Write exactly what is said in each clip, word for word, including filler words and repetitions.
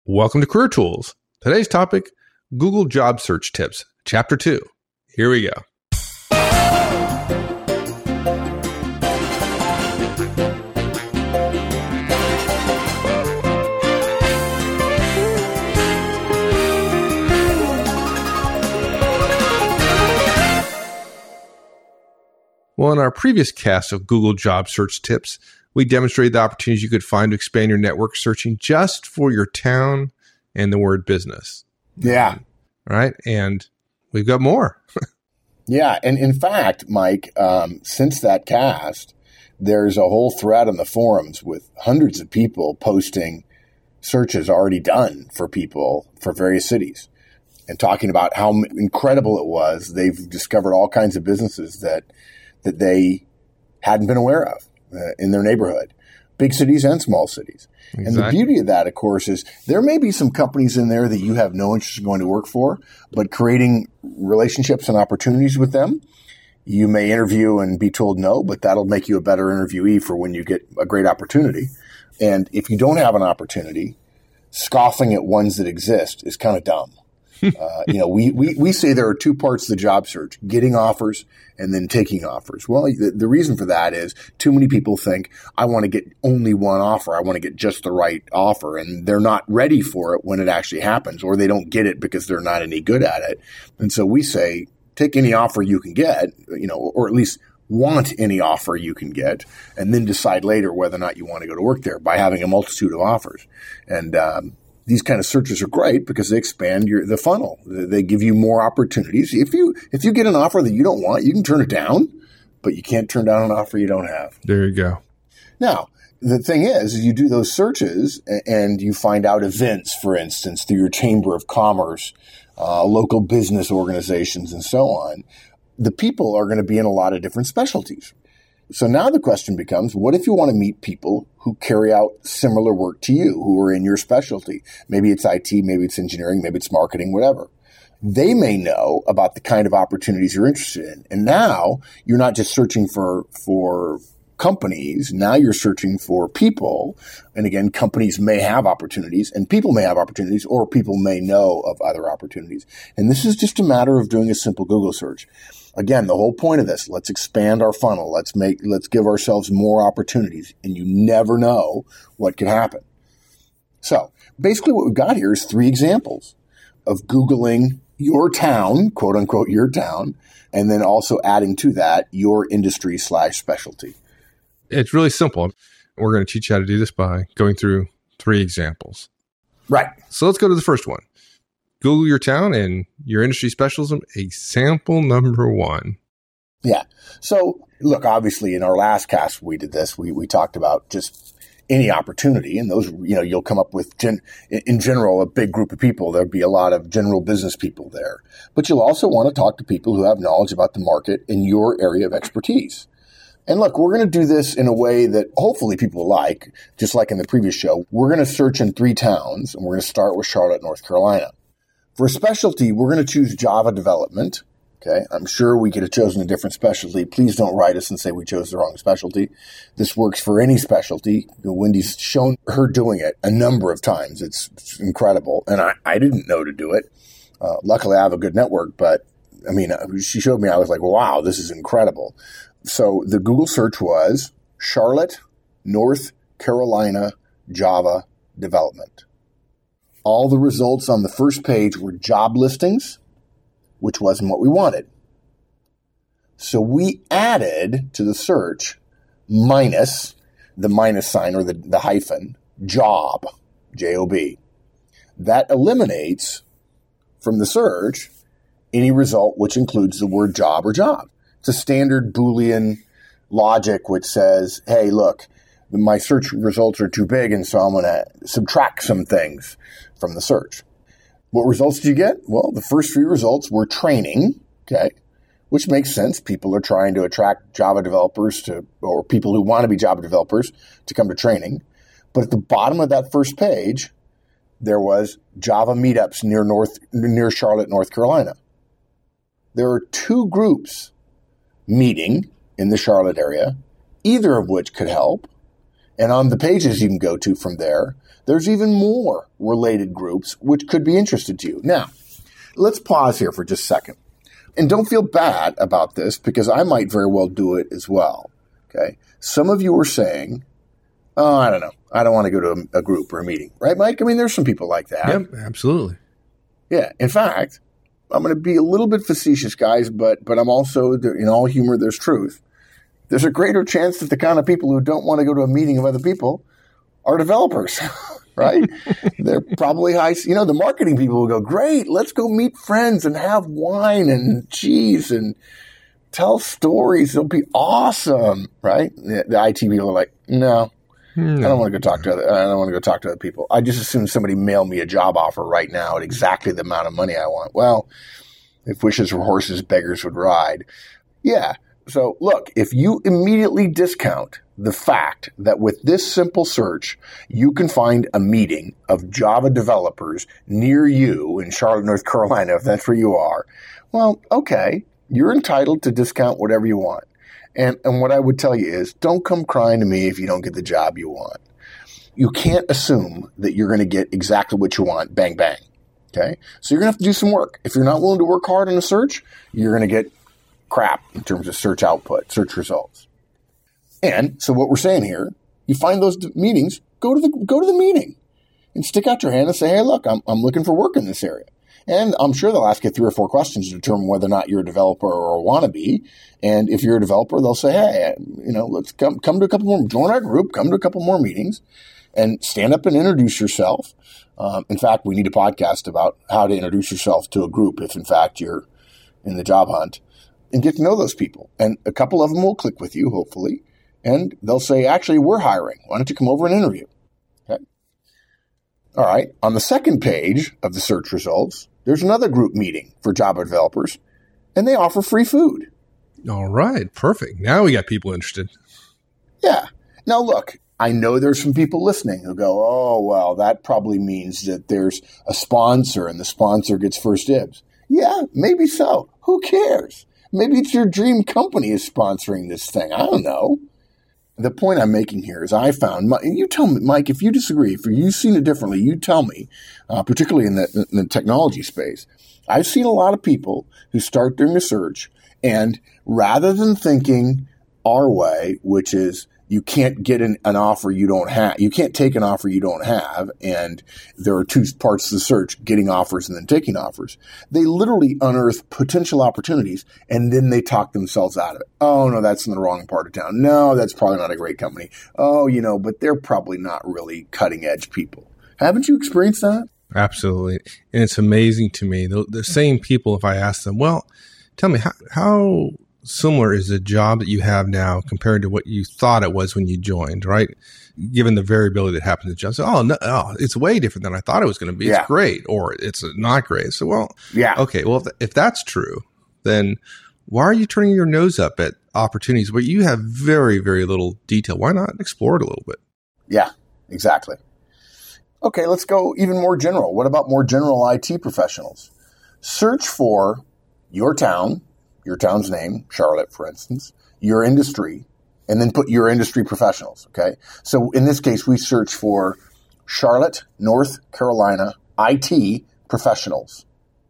Welcome to Career Tools. Today's topic, Google Job Search Tips, Chapter two. Here we go. Well, in our previous cast of Google Job Search Tips, we demonstrated the opportunities you could find to expand your network searching just for your town and the word business. Yeah. All right. And we've got more. Yeah. And in fact, Mike, um, since that cast, there's a whole thread on the forums with hundreds of people posting searches already done for people for various cities and talking about how incredible it was. They've discovered all kinds of businesses that that they hadn't been aware of uh, in their neighborhood, big cities and small cities. Exactly. And the beauty of that, of course, is there may be some companies in there that you have no interest in going to work for, but creating relationships and opportunities with them, you may interview and be told no, but that'll make you a better interviewee for when you get a great opportunity. And if you don't have an opportunity, scoffing at ones that exist is kind of dumb. uh, you know, we, we, we say there are two parts of the job search, getting offers and then taking offers. Well, the, the reason for that is too many people think, I want to get only one offer. I want to get just the right offer. And they're not ready for it when it actually happens, or they don't get it because they're not any good at it. And so we say, take any offer you can get, you know, or at least want any offer you can get, and then decide later whether or not you want to go to work there by having a multitude of offers. And, um, these kind of searches are great because they expand your the funnel. They give you more opportunities. If you if you get an offer that you don't want, you can turn it down, but you can't turn down an offer you don't have. There you go. Now, the thing is, is you do those searches and you find out events, for instance, through your Chamber of Commerce, uh, local business organizations, and so on. The people are going to be in a lot of different specialties. So now the question becomes, what if you want to meet people who carry out similar work to you, who are in your specialty? Maybe it's I T, maybe it's engineering, maybe it's marketing, whatever. They may know about the kind of opportunities you're interested in. And now you're not just searching for, for companies. Now you're searching for people. And again, companies may have opportunities and people may have opportunities, or people may know of other opportunities. And this is just a matter of doing a simple Google search. Again, the whole point of this, let's expand our funnel. Let's make, let's give ourselves more opportunities, and you never know what could happen. So basically what we've got here is three examples of Googling your town, quote unquote, your town, and then also adding to that your industry slash specialty. It's really simple. We're going to teach you how to do this by going through three examples. Right. So let's go to the first one. Google your town and your industry specialism, example number one. Yeah. So look, obviously in our last cast, we did this. We, we talked about just any opportunity, and those, you know, you'll come up with gen, in general, a big group of people. There'd be a lot of general business people there, but you'll also want to talk to people who have knowledge about the market in your area of expertise. And look, we're going to do this in a way that hopefully people like, just like in the previous show. We're going to search in three towns, and we're going to start with Charlotte, North Carolina. For a specialty, we're going to choose Java development. Okay. I'm sure we could have chosen a different specialty. Please don't write us and say we chose the wrong specialty. This works for any specialty. Wendy's shown her doing it a number of times. It's, it's incredible. And I, I didn't know to do it. Uh, luckily, I have a good network, but I mean, she showed me, I was like, wow, this is incredible. So the Google search was Charlotte, North Carolina, Java development. All the results on the first page were job listings, which wasn't what we wanted. So we added to the search minus the minus sign or the, the hyphen, job, J O B. That eliminates from the search any result which includes the word job or job. It's a standard Boolean logic which says, hey, look, my search results are too big, and so I'm going to subtract some things from the search. What results did you get? Well, the first three results were training, okay, which makes sense. People are trying to attract Java developers to, or people who want to be Java developers to come to training. But at the bottom of that first page, there was Java meetups near North, near Charlotte, North Carolina. There are two groups meeting in the Charlotte area, either of which could help. And on the pages you can go to from there, there's even more related groups which could be interested to you. Now, let's pause here for just a second. And don't feel bad about this because I might very well do it as well. Okay. Some of you are saying, oh, I don't know. I don't want to go to a, a group or a meeting. Right, Mike? I mean, there's some people like that. Yep, absolutely. Yeah. In fact, I'm going to be a little bit facetious, guys, but but I'm also, in all humor, there's truth. There's a greater chance that the kind of people who don't want to go to a meeting of other people are developers, right? They're probably high, you know, the marketing people will go, great, let's go meet friends and have wine and cheese and tell stories. It'll be awesome, right? The, the I T people are like, no, no, I don't want to go talk to other, I don't want to go talk to other people. I just assume somebody mail me a job offer right now at exactly the amount of money I want. Well, if wishes were horses, beggars would ride. Yeah. So look, if you immediately discount the fact that with this simple search, you can find a meeting of Java developers near you in Charlotte, North Carolina, if that's where you are, well, okay, you're entitled to discount whatever you want. And, and what I would tell you is don't come crying to me if you don't get the job you want. You can't assume that you're going to get exactly what you want, bang, bang. Okay? So you're going to have to do some work. If you're not willing to work hard in a search, you're going to get crap in terms of search output, search results. And so what we're saying here, you find those d- meetings, go to the go to the meeting and stick out your hand and say, hey, look, I'm I'm looking for work in this area. And I'm sure they'll ask you three or four questions to determine whether or not you're a developer or a wannabe. And if you're a developer, they'll say, hey, you know, let's come come to a couple more, join our group, come to a couple more meetings and stand up and introduce yourself. Um, in fact, we need a podcast about how to introduce yourself to a group if, in fact, you're in the job hunt. And get to know those people. And a couple of them will click with you, hopefully. And they'll say, actually, we're hiring. Why don't you come over and interview? Okay. All right. On the second page of the search results, there's another group meeting for Java developers, and they offer free food. All right. Perfect. Now we got people interested. Yeah. Now, look, I know there's some people listening who go, oh, well, that probably means that there's a sponsor and the sponsor gets first dibs. Yeah, maybe so. Who cares? Maybe it's your dream company is sponsoring this thing. I don't know. The point I'm making here is I found, and you tell me, Mike, if you disagree, if you've seen it differently, you tell me, uh, particularly in the, in the technology space. I've seen a lot of people who start doing a search, and rather than thinking our way, which is you can't get an, an offer you don't have, you can't take an offer you don't have, and there are two parts to the search, getting offers and then taking offers. They literally unearth potential opportunities, and then they talk themselves out of it. Oh, no, that's in the wrong part of town. No, that's probably not a great company. Oh, you know, but they're probably not really cutting-edge people. Haven't you experienced that? Absolutely. And it's amazing to me. The, the same people, if I ask them, well, tell me, how, how similar is the job that you have now compared to what you thought it was when you joined, right? Given the variability that happens in jobs. So, oh, no, oh, it's way different than I thought it was going to be. Yeah. It's great, or it's not great. So, well, yeah. Okay, well, if, if that's true, then why are you turning your nose up at opportunities where you have very, very little detail? Why not explore it a little bit? Yeah, exactly. Okay, let's go even more general. What about more general I T professionals? Search for your town, your town's name, Charlotte, for instance, your industry, and then put your industry professionals, okay? So in this case, we search for Charlotte, North Carolina I T professionals.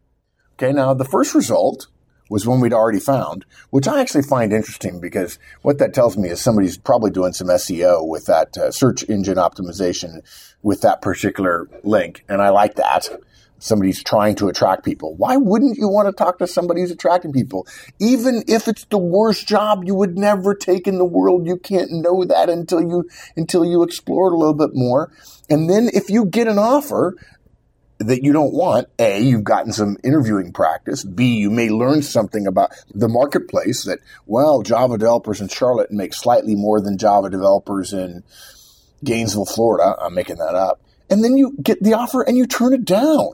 Okay, now the first result was one we'd already found, which I actually find interesting because what that tells me is somebody's probably doing some S E O with that uh, search engine optimization with that particular link, and I like that. Somebody's trying to attract people. Why wouldn't you want to talk to somebody who's attracting people? Even if it's the worst job you would never take in the world, you can't know that until you until you explore it a little bit more. And then if you get an offer that you don't want, A, you've gotten some interviewing practice. B, you may learn something about the marketplace that, well, Java developers in Charlotte make slightly more than Java developers in Gainesville, Florida. I'm making that up. And then you get the offer and you turn it down.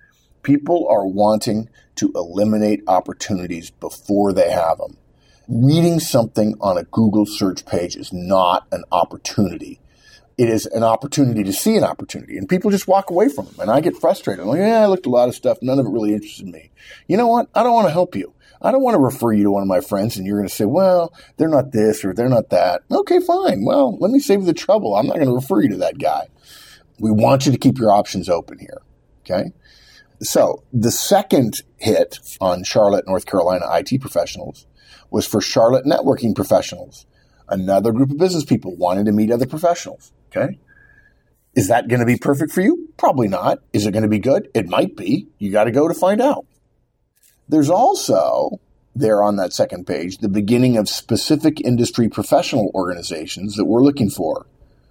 People are wanting to eliminate opportunities before they have them. Reading something on a Google search page is not an opportunity. It is an opportunity to see an opportunity, and people just walk away from them. And I get frustrated. I'm like, yeah, I looked at a lot of stuff. None of it really interested me. You know what? I don't want to help you. I don't want to refer you to one of my friends and you're going to say, well, they're not this or they're not that. Okay, fine. Well, let me save you the trouble. I'm not going to refer you to that guy. We want you to keep your options open here. Okay. So the second hit on Charlotte, North Carolina I T professionals was for Charlotte networking professionals, another group of business people wanting to meet other professionals. Okay. Is that going to be perfect for you? Probably not. Is it going to be good? It might be. You got to go to find out. There's also, there on that second page, the beginning of specific industry professional organizations that we're looking for.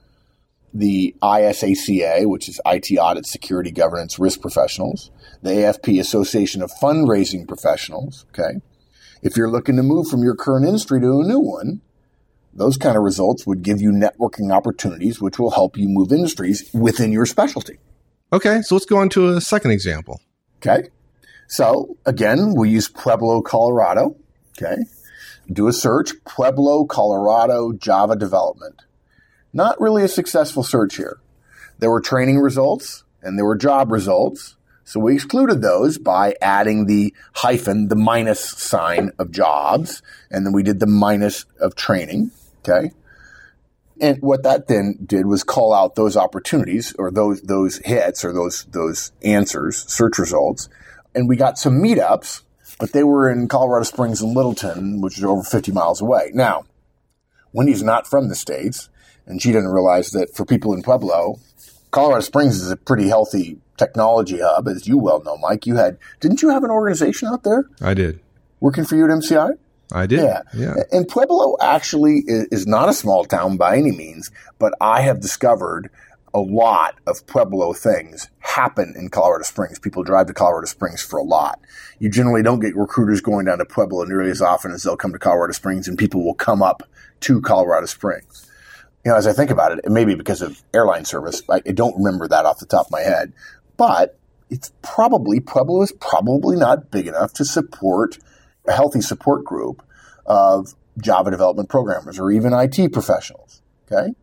The I S A C A, which is I T Audit, Security, Governance, Risk Professionals. The A F P, Association of Fundraising Professionals. Okay. If you're looking to move from your current industry to a new one, those kind of results would give you networking opportunities, which will help you move industries within your specialty. Okay, so let's go on to a second example. Okay. So, again, we use Pueblo, Colorado. Okay. Do a search, Pueblo, Colorado, Java development. Not really a successful search here. There were training results and there were job results. So we excluded those by adding the hyphen, the minus sign of jobs, and then we did the minus of training. Okay. And what that then did was call out those opportunities or those, those hits or those, those answers, search results. And we got some meetups, but they were in Colorado Springs and Littleton, which is over fifty miles away. Now, Wendy's not from the States, and she didn't realize that for people in Pueblo, Colorado Springs is a pretty healthy technology hub, as you well know, Mike. You had, didn't you have an organization out there? I did. Working for you at M C I? I did. Yeah. yeah. And Pueblo actually is not a small town by any means, but I have discovered a lot of Pueblo things happen in Colorado Springs. People drive to Colorado Springs for a lot. You generally don't get recruiters going down to Pueblo nearly as often as they'll come to Colorado Springs, and people will come up to Colorado Springs. You know, as I think about it, it may be because of airline service. I, I don't remember that off the top of my head, but it's probably, Pueblo is probably not big enough to support a healthy support group of Java development programmers or even I T professionals. Okay.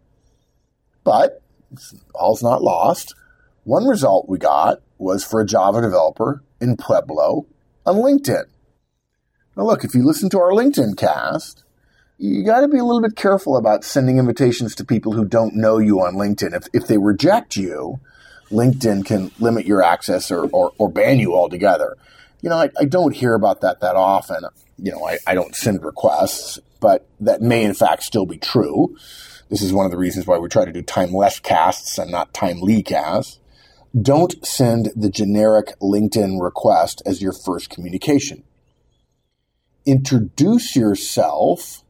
But all's not lost. One result we got was for a Java developer in Pueblo on LinkedIn. Now look, if you listen to our LinkedIn cast, you got to be a little bit careful about sending invitations to people who don't know you on LinkedIn. If if they reject you, LinkedIn can limit your access or, or, or ban you altogether. You know, I, I don't hear about that that often. You know, I, I don't send requests, but that may in fact still be true. This is one of the reasons why we try to do timeless casts and not timely casts. Don't send the generic LinkedIn request as your first communication. Introduce yourself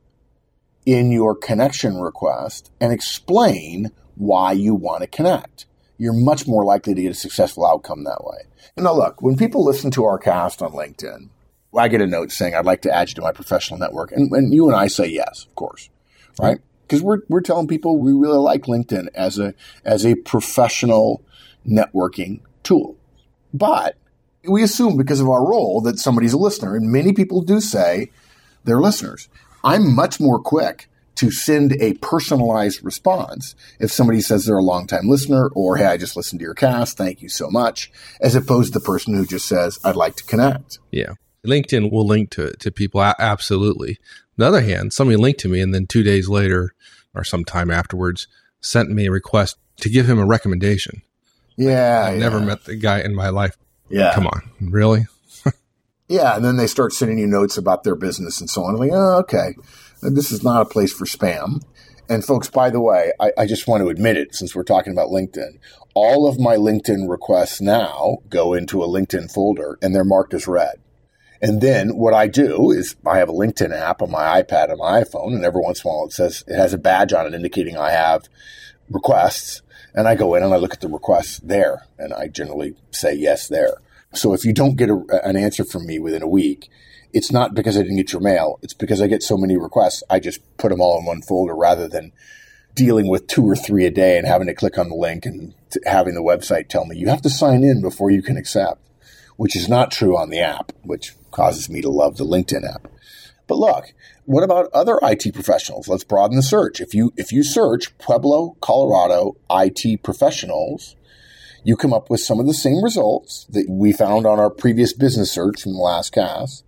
in your connection request and explain why you want to connect. You're much more likely to get a successful outcome that way. And now look, when people listen to our cast on LinkedIn, I get a note saying, I'd like to add you to my professional network. And, and you and I say yes, of course, right? Because we're we're telling people we really like LinkedIn as a as a professional networking tool. But we assume because of our role that somebody's a listener. And many people do say they're listeners. I'm much more quick to send a personalized response if somebody says they're a longtime listener or, hey, I just listened to your cast, thank you so much, as opposed to the person who just says, I'd like to connect. Yeah. LinkedIn will link to to people, absolutely. On the other hand, somebody linked to me and then two days later or sometime afterwards sent me a request to give him a recommendation. Yeah. I yeah. never met the guy in my life. Yeah. Come on. Really? Yeah. And then they start sending you notes about their business and so on. I'm like, oh, okay. This is not a place for spam. And folks, by the way, I, I just want to admit it since we're talking about LinkedIn. All of my LinkedIn requests now go into a LinkedIn folder and they're marked as read. And then what I do is I have a LinkedIn app on my iPad and my iPhone, and every once in a while it says it has a badge on it indicating I have requests. And I go in and I look at the requests there, and I generally say yes there. So if you don't get a, an answer from me within a week, it's not because I didn't get your mail. It's because I get so many requests. I just put them all in one folder rather than dealing with two or three a day and having to click on the link and t- having the website tell me you have to sign in before you can accept, which is not true on the app, which causes me to love the LinkedIn app. But look, what about other I T professionals? Let's broaden the search. If you if you search Pueblo, Colorado I T professionals, you come up with some of the same results that we found on our previous business search from the last cast.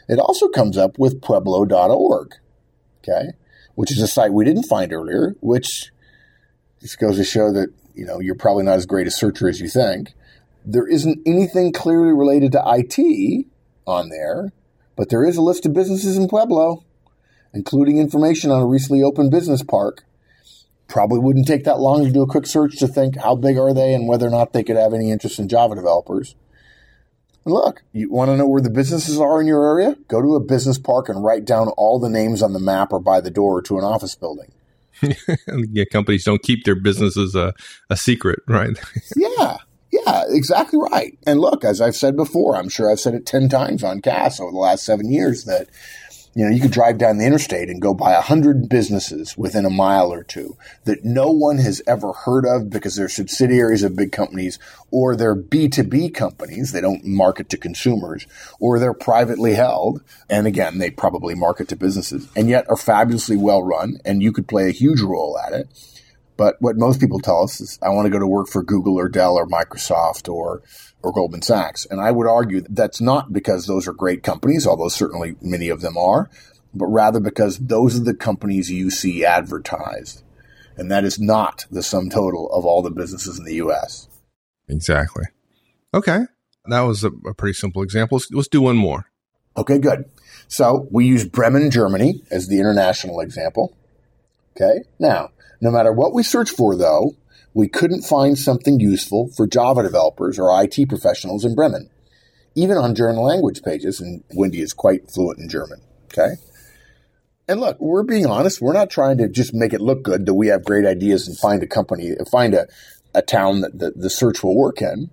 It also comes up with Pueblo dot org, okay, which is a site we didn't find earlier, which just goes to show that, you know, you're probably not as great a searcher as you think. There isn't anything clearly related to I T on there, but there is a list of businesses in Pueblo, including information on a recently opened business park. Probably wouldn't take that long to do a quick search to think how big are they and whether or not they could have any interest in Java developers. And look, you want to know where the businesses are in your area? Go to a business park and write down all the names on the map or by the door to an office building. Yeah, companies don't keep their businesses a, a secret, right? Yeah, yeah, exactly right. And look, as I've said before, I'm sure I've said it ten times on C A S over the last seven years that, you know, you could drive down the interstate and go by a hundred businesses within a mile or two that no one has ever heard of because they're subsidiaries of big companies, or they're B two B companies. They don't market to consumers, or they're privately held. And again, they probably market to businesses and yet are fabulously well run. And you could play a huge role at it. But what most people tell us is, I want to go to work for Google or Dell or Microsoft or or Goldman Sachs. And I would argue that that's not because those are great companies, although certainly many of them are, but rather because those are the companies you see advertised. And that is not the sum total of all the businesses in the U S. Exactly. Okay. That was a, a pretty simple example. Let's, let's do one more. Okay, good. So we use Bremen, Germany as the international example. Okay. Now, no matter what we search for, though, we couldn't find something useful for Java developers or I T professionals in Bremen, even on German language pages, and Wendy is quite fluent in German, okay? And look, we're being honest. We're not trying to just make it look good that we have great ideas and find a company, find a, a town that the, the search will work in.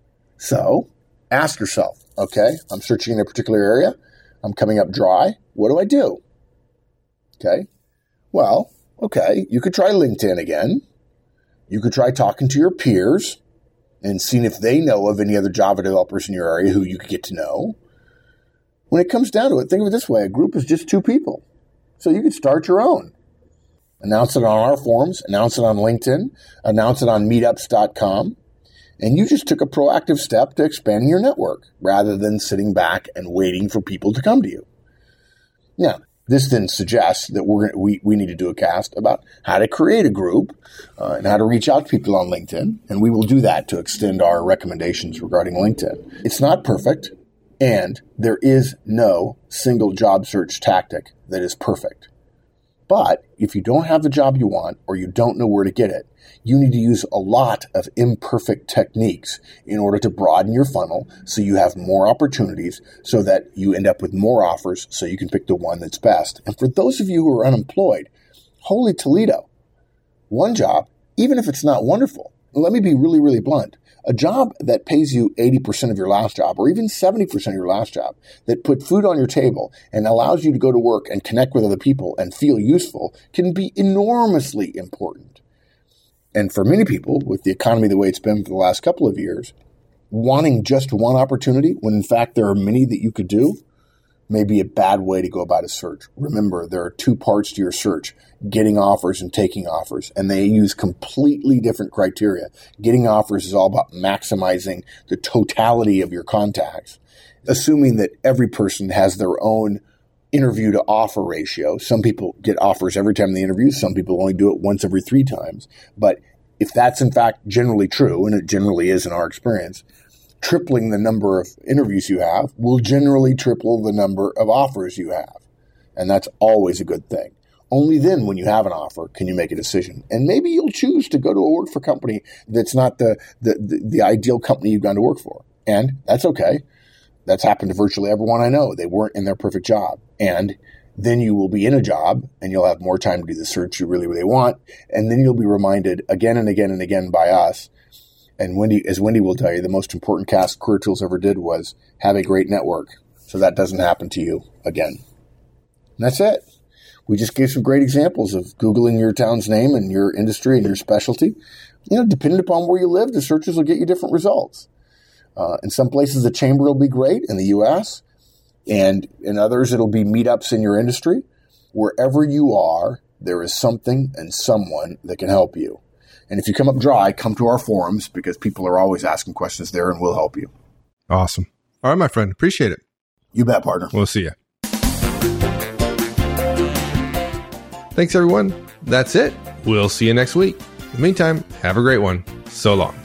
So ask yourself, okay, I'm searching in a particular area. I'm coming up dry. What do I do? Okay, well, okay, you could try LinkedIn again. You could try talking to your peers and seeing if they know of any other Java developers in your area who you could get to know. When it comes down to it, think of it this way. A group is just two people. So you could start your own. Announce it on our forums, announce it on LinkedIn, announce it on meetups dot com, and you just took a proactive step to expanding your network rather than sitting back and waiting for people to come to you. Now, this then suggests that we're we we need to do a cast about how to create a group uh, and how to reach out to people on LinkedIn, and we will do that to extend our recommendations regarding LinkedIn. It's not perfect, and there is no single job search tactic that is perfect. But if you don't have the job you want or you don't know where to get it, you need to use a lot of imperfect techniques in order to broaden your funnel so you have more opportunities so that you end up with more offers so you can pick the one that's best. And for those of you who are unemployed, holy Toledo, one job, even if it's not wonderful, let me be really, really blunt. A job that pays you eighty percent of your last job or even seventy percent of your last job, that put food on your table and allows you to go to work and connect with other people and feel useful, can be enormously important. And for many people, with the economy the way it's been for the last couple of years, wanting just one opportunity when in fact there are many that you could do may be a bad way to go about a search. Remember, there are two parts to your search, getting offers and taking offers, and they use completely different criteria. Getting offers is all about maximizing the totality of your contacts, assuming that every person has their own interview to offer ratio. Some people get offers every time they interview. Some people only do it once every three times. But if that's in fact generally true, and it generally is in our experience, tripling the number of interviews you have will generally triple the number of offers you have. And that's always a good thing. Only then, when you have an offer, can you make a decision. And maybe you'll choose to go to a work for company that's not the, the, the, the ideal company you've gone to work for. And that's okay. That's happened to virtually everyone I know. They weren't in their perfect job. And then you will be in a job and you'll have more time to do the search you really, really want. And then you'll be reminded again and again and again by us. And Wendy, as Wendy will tell you, the most important C A S Career Tools ever did was have a great network so that doesn't happen to you again. And that's it. We just gave some great examples of Googling your town's name and your industry and your specialty. You know, depending upon where you live, the searches will get you different results. Uh, in some places, the chamber will be great in the U S, and in others, it'll be meetups in your industry. Wherever you are, there is something and someone that can help you. And if you come up dry, come to our forums because people are always asking questions there and we'll help you. Awesome. All right, my friend. Appreciate it. You bet, partner. We'll see you. Thanks, everyone. That's it. We'll see you next week. In the meantime, have a great one. So long.